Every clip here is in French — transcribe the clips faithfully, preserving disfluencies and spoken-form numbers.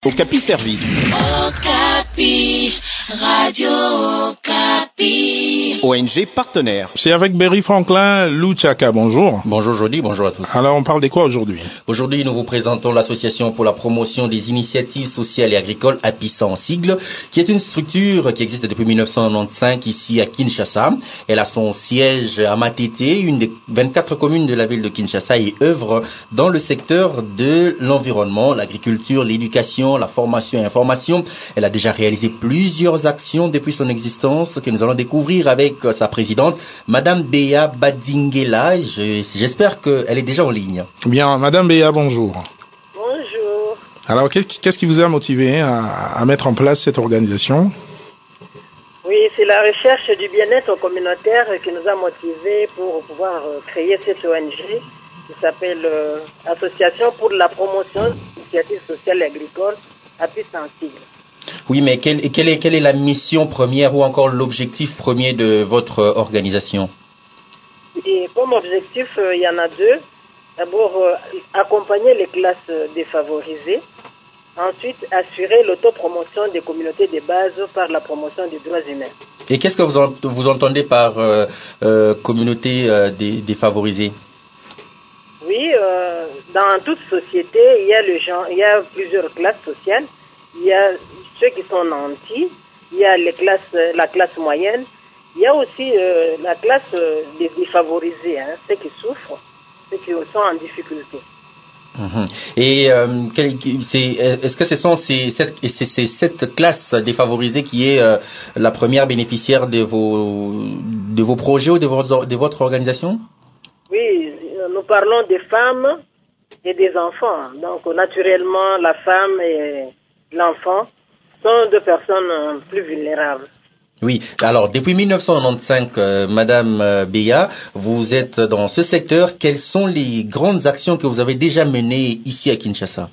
Okapi Service. Okapi, Radio Okapi. O N G partenaire. C'est avec Berry Franklin Louchaka. Bonjour. Bonjour Jody, bonjour à tous. Alors on parle de quoi aujourd'hui? Aujourd'hui, nous vous présentons l'association pour la promotion des initiatives sociales et agricoles, APISA en sigle, qui est une structure qui existe depuis mille neuf cent quatre-vingt-quinze ici à Kinshasa. Elle a son siège à Matete, une des vingt-quatre communes de la ville de Kinshasa, et œuvre dans le secteur de l'environnement, l'agriculture, l'éducation, la formation et l'information. Elle a déjà réalisé plusieurs actions depuis son existence que nous allons découvrir avec sa présidente, Madame Béa Badingela. Je, j'espère qu'elle est déjà en ligne. Bien, Madame Béa, bonjour. Bonjour. Alors, qu'est-ce qui vous a motivé à, à mettre en place cette organisation? Oui, c'est la recherche du bien-être communautaire qui nous a motivés pour pouvoir créer cette O N G qui s'appelle euh, Association pour la promotion des initiatives sociales et agricoles, APISA en sigle. Oui, mais quelle, quelle, est, quelle est la mission première ou encore l'objectif premier de votre organisation? Et comme objectif, euh, il y en a deux. D'abord, euh, accompagner les classes défavorisées. Ensuite, assurer l'autopromotion des communautés de base par la promotion des droits humains. Et qu'est-ce que vous, en, vous entendez par euh, euh, communauté euh, dé, défavorisée? Oui, euh, dans toute société, il y a le genre, il y a plusieurs classes sociales. Il y a ceux qui sont nantis, il y a les classes, la classe moyenne, il y a aussi euh, la classe euh, des défavorisés, hein, ceux qui souffrent, ceux qui sont en difficulté. Mmh. Et euh, quel, c'est, est-ce que ce sont ces, cette, c'est, c'est cette classe défavorisée qui est euh, la première bénéficiaire de vos, de vos projets ou de votre, de votre organisation? Oui, nous parlons des femmes et des enfants. Donc, naturellement, la femme et l'enfant sont deux personnes plus vulnérables. Oui, alors depuis mille neuf cent quatre-vingt-quinze, euh, Madame euh, Béa, vous êtes dans ce secteur. Quelles sont les grandes actions que vous avez déjà menées ici à Kinshasa?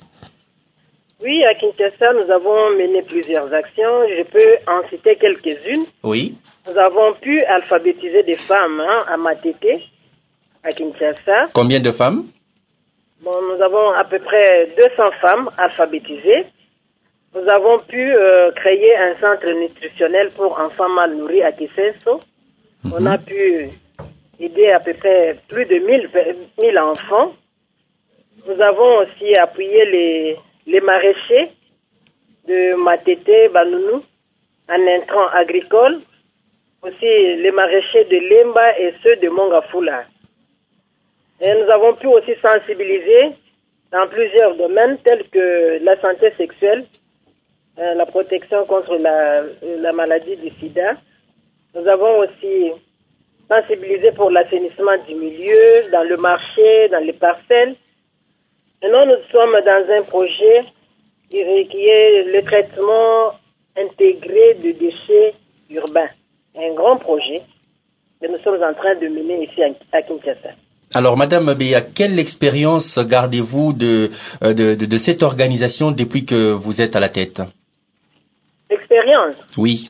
Oui, à Kinshasa, nous avons mené plusieurs actions. Je peux en citer quelques-unes. Oui. Nous avons pu alphabétiser des femmes hein, à Matete, à Kinshasa. Combien de femmes? Bon, nous avons à peu près deux cents femmes alphabétisées. Nous avons pu euh, créer un centre nutritionnel pour enfants mal nourris à Kisenso. Mm-hmm. On a pu aider à peu près plus de mille enfants. Nous avons aussi appuyé les, les maraîchers de Matete, Banounou, en intrants agricoles. Aussi les maraîchers de Lemba et ceux de Mongafula. Et nous avons pu aussi sensibiliser dans plusieurs domaines tels que la santé sexuelle, euh, la protection contre la, la maladie du sida. Nous avons aussi sensibilisé pour l'assainissement du milieu, dans le marché, dans les parcelles. Maintenant, nous sommes dans un projet qui, qui est le traitement intégré de déchets urbains. Un grand projet que nous sommes en train de mener ici à Kinshasa. Alors, Madame Béa, quelle expérience gardez-vous de, de, de, de cette organisation depuis que vous êtes à la tête? Expérience? Oui.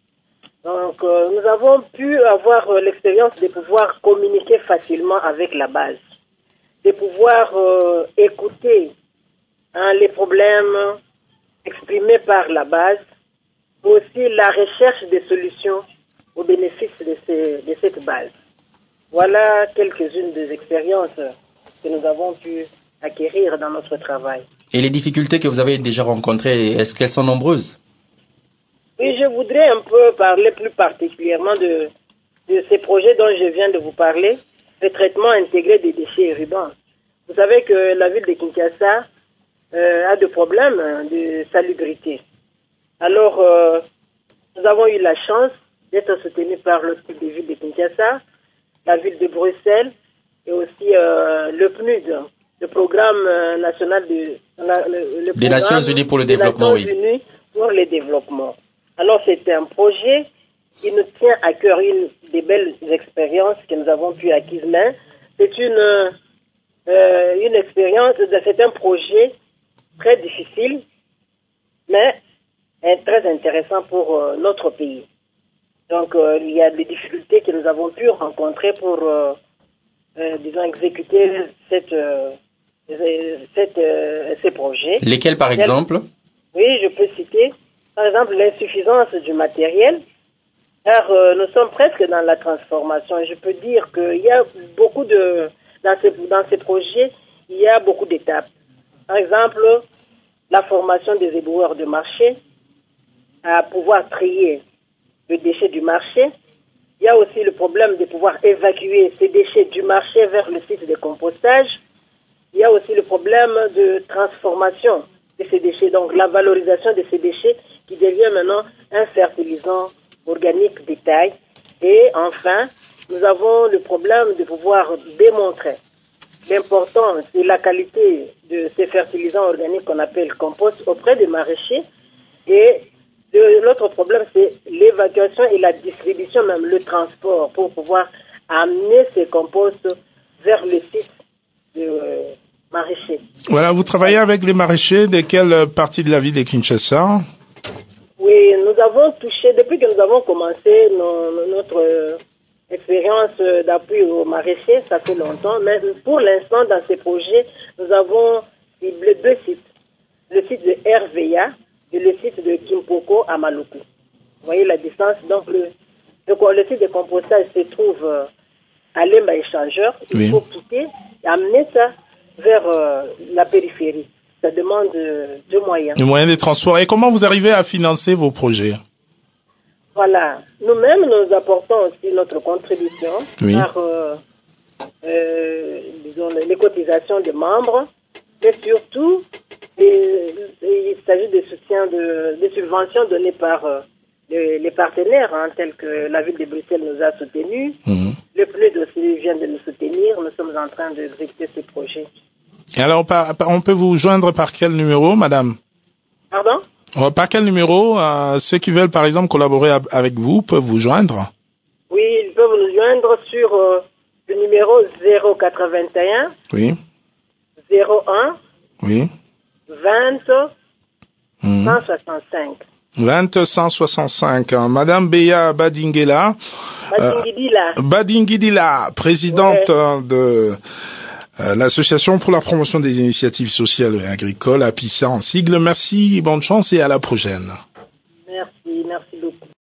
Donc, euh, nous avons pu avoir euh, l'expérience de pouvoir communiquer facilement avec la base, de pouvoir euh, écouter hein, les problèmes exprimés par la base, aussi la recherche des solutions au bénéfice de, ces, de cette base. Voilà quelques-unes des expériences que nous avons pu acquérir dans notre travail. Et les difficultés que vous avez déjà rencontrées, est-ce qu'elles sont nombreuses? Oui, je voudrais un peu parler plus particulièrement de, de ces projets dont je viens de vous parler, le traitement intégré des déchets urbains. Vous savez que la ville de Kinshasa euh, a des problèmes de salubrité. Alors, euh, nous avons eu la chance d'être soutenus par l'hôpital de ville de Kinshasa, la ville de Bruxelles et aussi euh, le P N U D, le programme euh, national de, la, le, le des Nations Unies pour le développement. Nations Unies pour le développement. Alors c'est un projet qui nous tient à cœur, une des belles expériences que nous avons pu acquérir. C'est une euh, une expérience, c'est un projet très difficile, mais très intéressant pour euh, notre pays. Donc, euh, il y a des difficultés que nous avons pu rencontrer pour, euh, euh, disons, exécuter cette, euh, cette, euh, ces projets. Lesquels, par exemple? Oui, je peux citer, par exemple, l'insuffisance du matériel, car euh, nous sommes presque dans la transformation. Je peux dire qu'il y a beaucoup de, dans ces, dans ces projets, il y a beaucoup d'étapes. Par exemple, la formation des éboueurs de marché, à pouvoir trier le déchet du marché. Il y a aussi le problème de pouvoir évacuer ces déchets du marché vers le site de compostage. Il y a aussi le problème de transformation de ces déchets, donc la valorisation de ces déchets qui devient maintenant un fertilisant organique de taille. Et enfin, nous avons le problème de pouvoir démontrer l'importance et la qualité de ces fertilisants organiques qu'on appelle compost auprès des maraîchers. Et l'autre problème, c'est l'évacuation et la distribution, même le transport, pour pouvoir amener ces composts vers le site de euh, maraîchers. Voilà, vous travaillez avec les maraîchers de quelle partie de la ville de Kinshasa? Oui, nous avons touché, depuis que nous avons commencé nos, notre euh, expérience d'appui aux maraîchers, ça fait longtemps, mais pour l'instant, dans ces projets, nous avons ciblé deux sites. Le site de R V A et le site de Kimpoko à Maluku. Vous voyez la distance. Donc, le, le, le site de compostage se trouve euh, à Lemba Échangeur. Il oui. faut quitter et amener ça vers euh, la périphérie. Ça demande euh, deux moyens. Les moyens de transport. Et comment vous arrivez à financer vos projets? Voilà. Nous-mêmes, nous apportons aussi notre contribution oui. par euh, euh, disons, les cotisations des membres, mais surtout, et, et il s'agit de soutien, de, de subventions données par euh, les, les partenaires, hein, tels que la ville de Bruxelles nous a soutenus. Mm-hmm. Le P N U D aussi vient de nous soutenir. Nous sommes en train d'exécuter ces projets. Et alors, on peut vous joindre par quel numéro, madame? Pardon? Par quel numéro euh, ceux qui veulent, par exemple, collaborer avec vous peuvent vous joindre? Oui, ils peuvent nous joindre sur euh, le numéro zéro quatre-vingt-un. Oui. zéro un. Oui. vingt. Mmh. cent soixante-cinq. vingt cent soixante-cinq. Madame Beya Badingela. Badingidila. Euh, Badingidila, présidente ouais. de euh, l'Association pour la promotion des initiatives sociales et agricoles, APISA en sigle. Merci, bonne chance et à la prochaine. Merci, merci beaucoup.